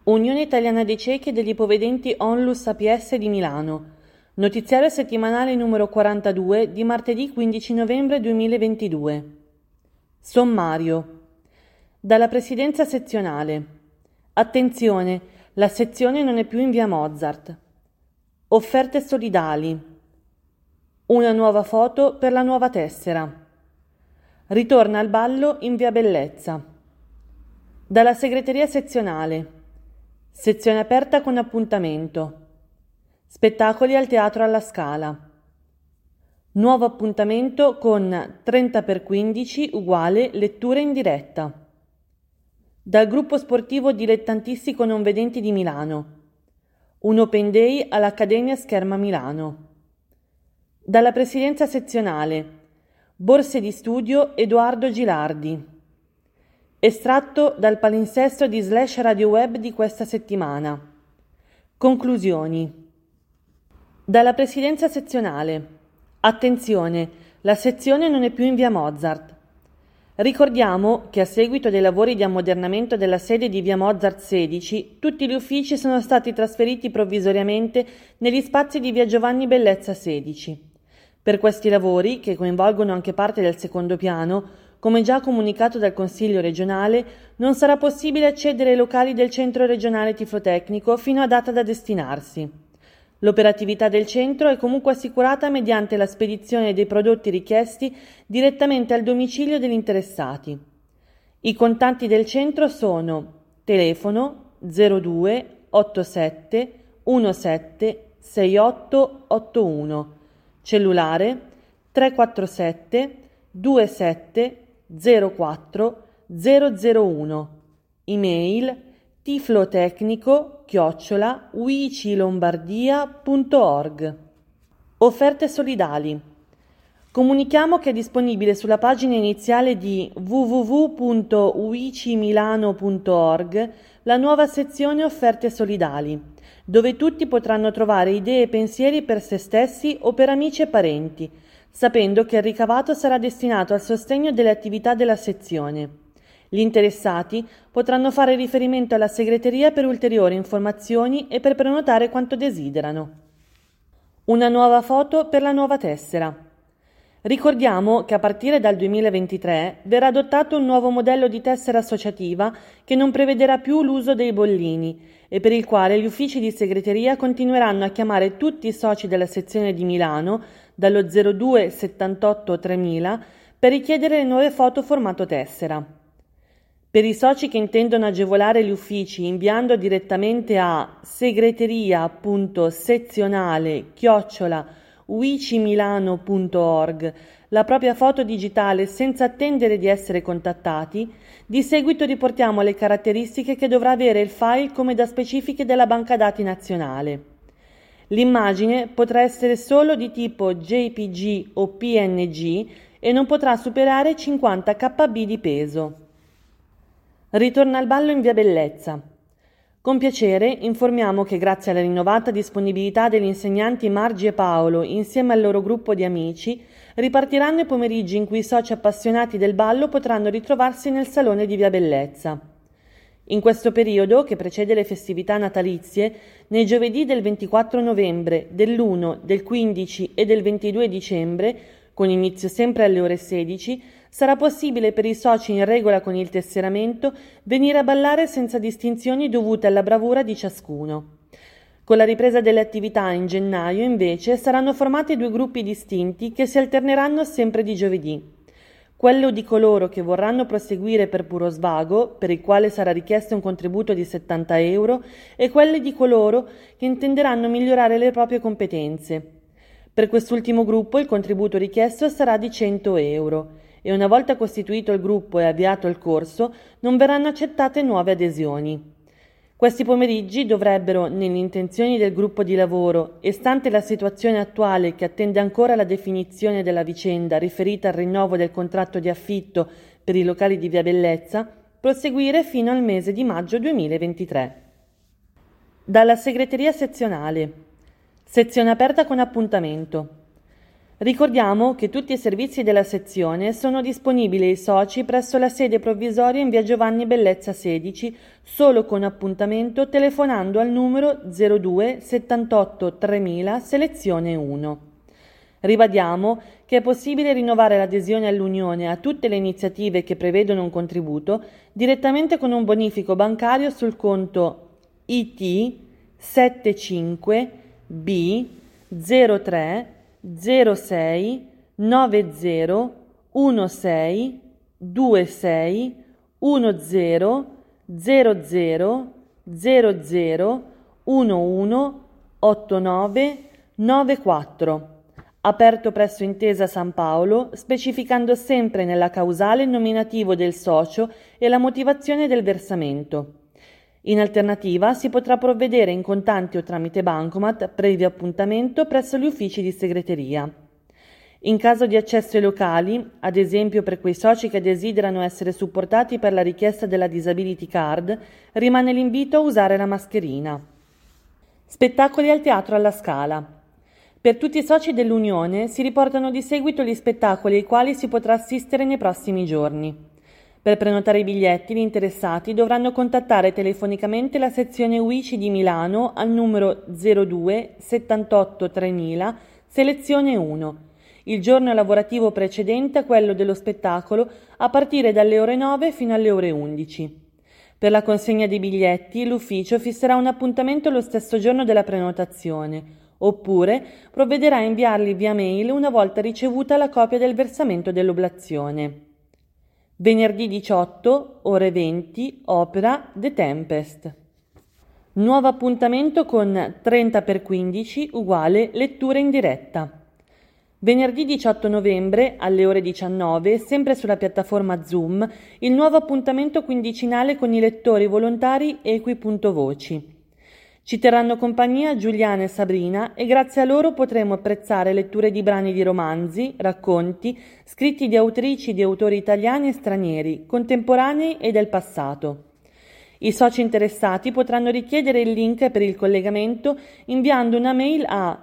Unione Italiana dei Ciechi e degli Ipovedenti Onlus APS di Milano. Notiziario settimanale numero 42 di martedì 15 novembre 2022. Sommario. Dalla Presidenza Sezionale. Attenzione, la sezione non è più in via Mozart. Offerte solidali. Una nuova foto per la nuova tessera. Ritorna al ballo in via Bellezza. Dalla Segreteria Sezionale. Sezione aperta con appuntamento. Spettacoli al Teatro alla Scala. Nuovo appuntamento con 30x15 uguale letture in diretta. Dal gruppo sportivo dilettantistico non vedenti di Milano. Un open day all'Accademia Scherma Milano. Dalla Presidenza Sezionale. Borse di studio Edoardo Gilardi. Estratto dal palinsesto di /Radio Web di questa settimana. Conclusioni. Dalla Presidenza Sezionale. Attenzione, la sezione non è più in via Mozart. Ricordiamo che a seguito dei lavori di ammodernamento della sede di via Mozart 16, tutti gli uffici sono stati trasferiti provvisoriamente negli spazi di via Giovanni Bellezza 16. Per questi lavori, che coinvolgono anche parte del secondo piano, come già comunicato dal Consiglio regionale, non sarà possibile accedere ai locali del Centro regionale tiflotecnico fino a data da destinarsi. L'operatività del centro è comunque assicurata mediante la spedizione dei prodotti richiesti direttamente al domicilio degli interessati. I contanti del centro sono telefono 02 87 17 6881, cellulare 347 27 04 001, email tiflotecnico@uicilombardia.org. Offerte solidali. Comunichiamo che è disponibile sulla pagina iniziale di www.uicimilano.org la nuova sezione Offerte solidali, dove tutti potranno trovare idee e pensieri per se stessi o per amici e parenti, sapendo che il ricavato sarà destinato al sostegno delle attività della sezione. Gli interessati potranno fare riferimento alla segreteria per ulteriori informazioni e per prenotare quanto desiderano. Una nuova foto per la nuova tessera. Ricordiamo che a partire dal 2023 verrà adottato un nuovo modello di tessera associativa che non prevederà più l'uso dei bollini e per il quale gli uffici di segreteria continueranno a chiamare tutti i soci della sezione di Milano dallo 02 78 3000 per richiedere le nuove foto formato tessera. Per i soci che intendono agevolare gli uffici inviando direttamente a segreteria.sezionale@uicimilano.org la propria foto digitale senza attendere di essere contattati, di seguito riportiamo le caratteristiche che dovrà avere il file come da specifiche della banca dati nazionale. L'immagine potrà essere solo di tipo JPG o PNG e non potrà superare 50 KB di peso. Ritorna al ballo in via Bellezza. Con piacere informiamo che grazie alla rinnovata disponibilità degli insegnanti Margi e Paolo insieme al loro gruppo di amici, ripartiranno i pomeriggi in cui i soci appassionati del ballo potranno ritrovarsi nel salone di via Bellezza. In questo periodo, che precede le festività natalizie, nei giovedì del 24 novembre, dell'1, del 15 e del 22 dicembre, con inizio sempre alle ore 16, sarà possibile per i soci in regola con il tesseramento venire a ballare senza distinzioni dovute alla bravura di ciascuno. Con la ripresa delle attività in gennaio, invece, saranno formati due gruppi distinti che si alterneranno sempre di giovedì. Quello di coloro che vorranno proseguire per puro svago, per il quale sarà richiesto un contributo di 70 euro, e quelli di coloro che intenderanno migliorare le proprie competenze. Per quest'ultimo gruppo il contributo richiesto sarà di 100 euro e una volta costituito il gruppo e avviato il corso non verranno accettate nuove adesioni. Questi pomeriggi dovrebbero, nelle intenzioni del gruppo di lavoro e stante la situazione attuale che attende ancora la definizione della vicenda riferita al rinnovo del contratto di affitto per i locali di via Bellezza, proseguire fino al mese di maggio 2023. Dalla Segreteria Sezionale. Sezione aperta con appuntamento. Ricordiamo che tutti i servizi della sezione sono disponibili ai soci presso la sede provvisoria in via Giovanni Bellezza 16, solo con appuntamento telefonando al numero 02 78 3000 selezione 1. Ribadiamo che è possibile rinnovare l'adesione all'Unione a tutte le iniziative che prevedono un contributo direttamente con un bonifico bancario sul conto IT 75 B 03 06 90 16 26 10 00 00 11 89 94, aperto presso Intesa San Paolo, specificando sempre nella causale il nominativo del socio e la motivazione del versamento. In alternativa si potrà provvedere in contanti o tramite bancomat, previo appuntamento presso gli uffici di segreteria. In caso di accesso ai locali, ad esempio per quei soci che desiderano essere supportati per la richiesta della disability card, rimane l'invito a usare la mascherina. Spettacoli al Teatro alla Scala. Per tutti i soci dell'Unione si riportano di seguito gli spettacoli ai quali si potrà assistere nei prossimi giorni. Per prenotare i biglietti, gli interessati dovranno contattare telefonicamente la sezione UICI di Milano al numero 02 78 3000 selezione 1, il giorno lavorativo precedente a quello dello spettacolo a partire dalle ore 9 fino alle ore 11. Per la consegna dei biglietti l'ufficio fisserà un appuntamento lo stesso giorno della prenotazione, oppure provvederà a inviarli via mail una volta ricevuta la copia del versamento dell'oblazione. Venerdì 18, ore 20, opera The Tempest. Nuovo appuntamento con 30x15 uguale lettura in diretta. Venerdì 18 novembre alle ore 19, sempre sulla piattaforma Zoom, il nuovo appuntamento quindicinale con i lettori volontari Equi.voci. Ci terranno compagnia Giuliana e Sabrina e grazie a loro potremo apprezzare letture di brani di romanzi, racconti, scritti di autrici e di autori italiani e stranieri, contemporanei e del passato. I soci interessati potranno richiedere il link per il collegamento inviando una mail a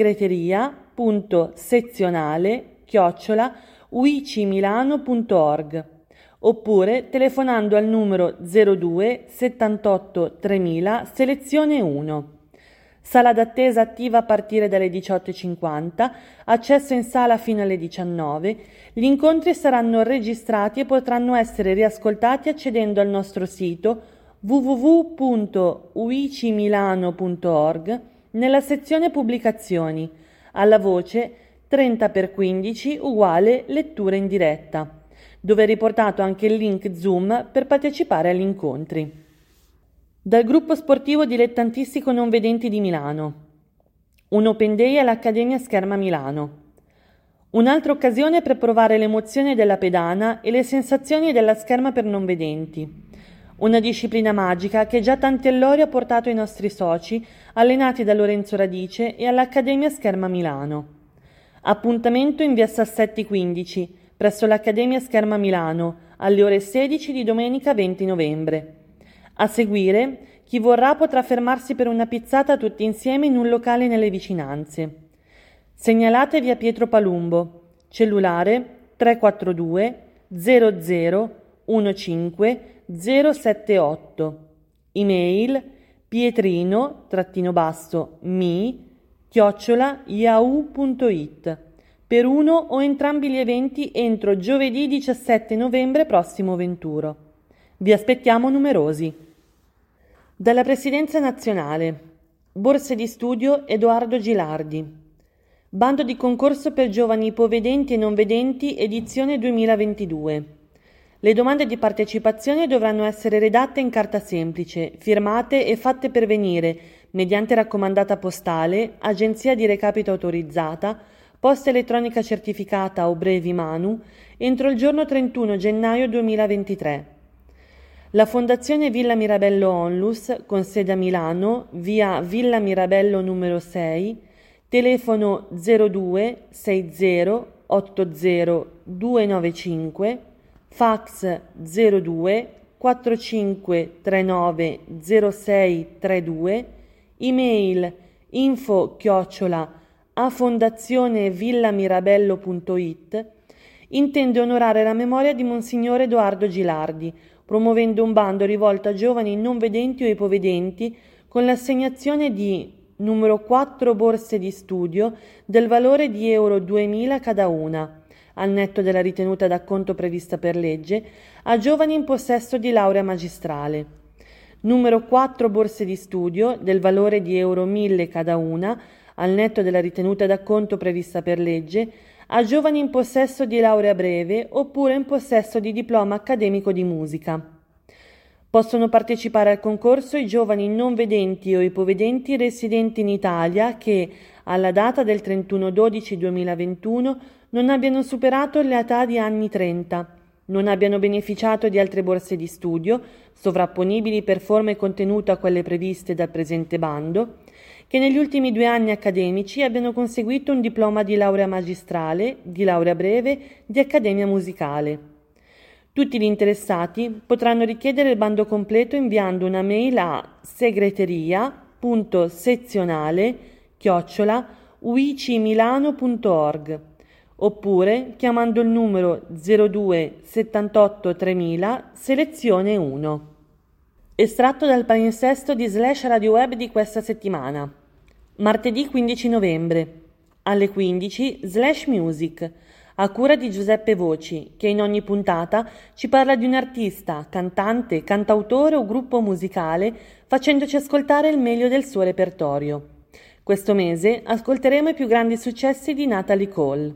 segreteria.sezionale@uicimilano.org oppure telefonando al numero 02 78 3000 selezione 1. Sala d'attesa attiva a partire dalle 18:50, accesso in sala fino alle 19. Gli incontri saranno registrati e potranno essere riascoltati accedendo al nostro sito www.uicimilano.org nella sezione pubblicazioni, alla voce 30x15 uguale lettura in diretta, dove è riportato anche il link Zoom per partecipare agli incontri. Dal gruppo sportivo dilettantistico non vedenti di Milano. Un Open Day all'Accademia Scherma Milano. Un'altra occasione per provare l'emozione della pedana e le sensazioni della scherma per non vedenti. Una disciplina magica che già tanti allori ha portato i nostri soci, allenati da Lorenzo Radice e all'Accademia Scherma Milano. Appuntamento in via Sassetti 15, presso l'Accademia Scherma Milano, alle ore 16 di domenica 20 novembre. A seguire, chi vorrà potrà fermarsi per una pizzata tutti insieme in un locale nelle vicinanze. Segnalate via Pietro Palumbo, cellulare 342 00 15 078, email pietrino-mi@yahoo.it, per uno o entrambi gli eventi entro giovedì 17 novembre prossimo venturo. Vi aspettiamo numerosi. Dalla Presidenza Nazionale. Borse di studio Edoardo Gilardi. Bando di concorso per giovani ipovedenti e non vedenti edizione 2022. Le domande di partecipazione dovranno essere redatte in carta semplice, firmate e fatte pervenire, mediante raccomandata postale, agenzia di recapito autorizzata, posta elettronica certificata o brevi manu, entro il giorno 31 gennaio 2023. La Fondazione Villa Mirabello Onlus, con sede a Milano, via Villa Mirabello numero 6, telefono 02 60 80 295, fax 02 45 39 06 32, email info@ a Fondazione villamirabello.it intende onorare la memoria di Monsignor Edoardo Gilardi, promuovendo un bando rivolto a giovani non vedenti o ipovedenti con l'assegnazione di numero 4 borse di studio del valore di euro 2.000 cada una, al netto della ritenuta d'acconto prevista per legge, a giovani in possesso di laurea magistrale. Numero 4 borse di studio del valore di euro 1.000 cada una, al netto della ritenuta d'acconto prevista per legge, a giovani in possesso di laurea breve oppure in possesso di diploma accademico di musica. Possono partecipare al concorso i giovani non vedenti o ipovedenti residenti in Italia che, alla data del 31/12/2021, non abbiano superato l'età di anni 30, non abbiano beneficiato di altre borse di studio, sovrapponibili per forma e contenuto a quelle previste dal presente bando, che negli ultimi 2 anni accademici abbiano conseguito un diploma di laurea magistrale, di laurea breve, di accademia musicale. Tutti gli interessati potranno richiedere il bando completo inviando una mail a segreteria.sezionale@uicimilano.org oppure chiamando il numero 02 78 3000 selezione 1. Estratto dal palinsesto di /Radio Web di questa settimana. Martedì 15 novembre alle 15 /music a cura di Giuseppe Voci, che in ogni puntata ci parla di un artista, cantante, cantautore o gruppo musicale, facendoci ascoltare il meglio del suo repertorio. Questo mese ascolteremo i più grandi successi di Natalie Cole.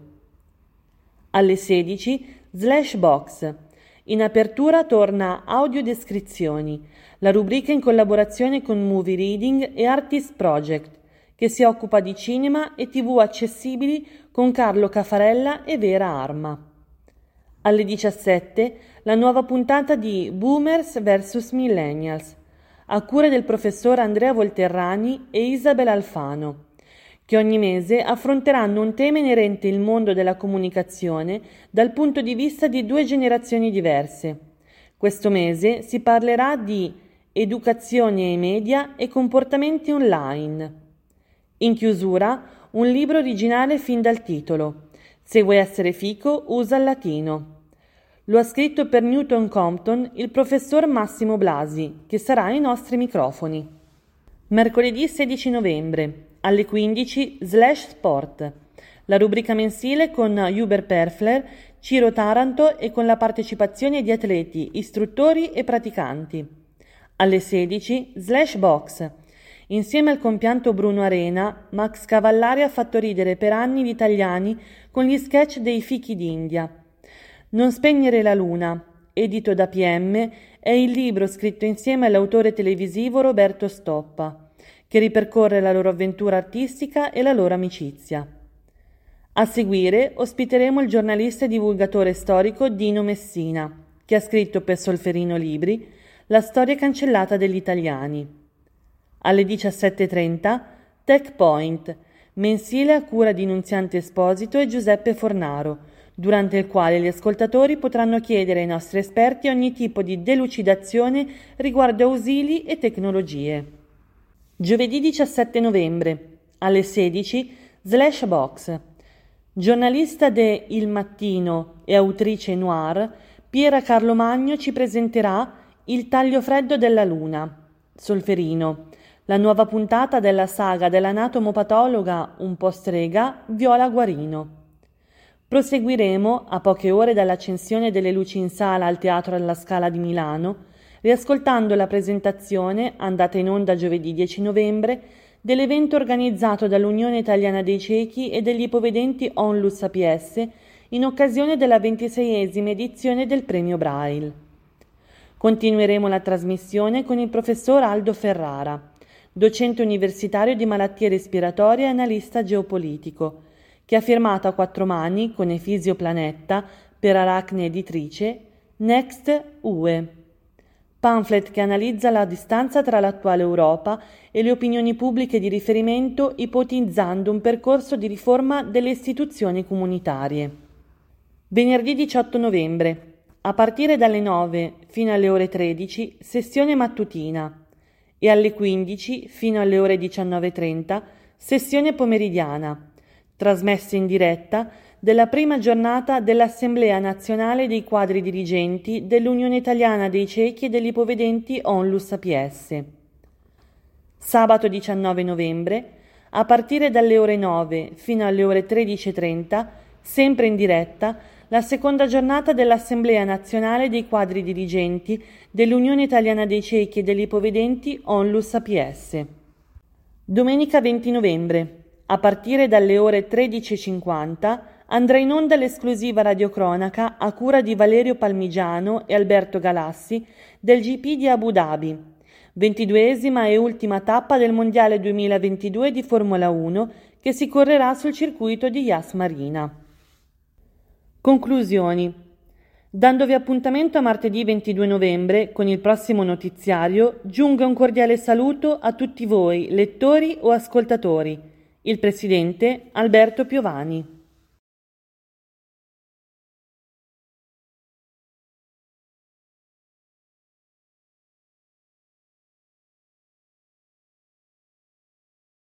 Alle 16 /box. In apertura torna Audiodescrizioni, la rubrica in collaborazione con Movie Reading e Artist Project, che si occupa di cinema e TV accessibili con Carlo Caffarella e Vera Arma. Alle 17 la nuova puntata di Boomers vs Millennials, a cura del professor Andrea Volterrani e Isabel Alfano, che ogni mese affronteranno un tema inerente al mondo della comunicazione dal punto di vista di 2 generazioni diverse. Questo mese si parlerà di educazione ai media e comportamenti online. In chiusura, un libro originale fin dal titolo. Se vuoi essere fico, usa il latino. Lo ha scritto per Newton Compton il professor Massimo Blasi, che sarà ai nostri microfoni. Mercoledì 16 novembre, alle 15 /sport. La rubrica mensile con Hubert Perfler, Ciro Taranto e con la partecipazione di atleti, istruttori e praticanti. Alle 16 /box. Insieme al compianto Bruno Arena, Max Cavallari ha fatto ridere per anni gli italiani con gli sketch dei fichi d'India. Non spegnere la luna, edito da PM, è il libro scritto insieme all'autore televisivo Roberto Stoppa, che ripercorre la loro avventura artistica e la loro amicizia. A seguire ospiteremo il giornalista e divulgatore storico Dino Messina, che ha scritto per Solferino Libri La storia cancellata degli italiani. Alle 17:30 Tech Point, mensile a cura di Nunziante Esposito e Giuseppe Fornaro, durante il quale gli ascoltatori potranno chiedere ai nostri esperti ogni tipo di delucidazione riguardo ausili e tecnologie. Giovedì 17 novembre, alle 16 /box. Giornalista de Il Mattino e autrice noir, Piera Carlomagno ci presenterà Il taglio freddo della luna, Solferino, la nuova puntata della saga dell'anatomopatologa un po' strega Viola Guarino. Proseguiremo, a poche ore dall'accensione delle luci in sala al Teatro alla Scala di Milano, riascoltando la presentazione, andata in onda giovedì 10 novembre, dell'evento organizzato dall'Unione Italiana dei Ciechi e degli Ipovedenti Onlus APS in occasione della 26esima edizione del Premio Braille. Continueremo la trasmissione con il professor Aldo Ferrara, docente universitario di malattie respiratorie e analista geopolitico, che ha firmato a 4 mani con Efisio Planetta per Aracne Editrice Next UE, pamphlet che analizza la distanza tra l'attuale Europa e le opinioni pubbliche di riferimento, ipotizzando un percorso di riforma delle istituzioni comunitarie. Venerdì 18 novembre, a partire dalle 9 fino alle ore 13, sessione mattutina, e alle 15 fino alle ore 19:30, sessione pomeridiana, trasmessa in diretta della prima giornata dell'Assemblea Nazionale dei Quadri Dirigenti dell'Unione Italiana dei Ciechi e degli Ipovedenti Onlus APS. Sabato 19 novembre, a partire dalle ore 9 fino alle ore 13:30, sempre in diretta, la seconda giornata dell'Assemblea Nazionale dei Quadri Dirigenti dell'Unione Italiana dei Ciechi e degli Ipovedenti Onlus APS. Domenica 20 novembre, a partire dalle ore 13:50, andrà in onda l'esclusiva radiocronaca a cura di Valerio Palmigiano e Alberto Galassi del GP di Abu Dhabi, 22esima e ultima tappa del Mondiale 2022 di Formula 1 che si correrà sul circuito di Yas Marina. Conclusioni. Dandovi appuntamento a martedì 22 novembre con il prossimo notiziario, giunga un cordiale saluto a tutti voi, lettori o ascoltatori. Il presidente Alberto Piovani.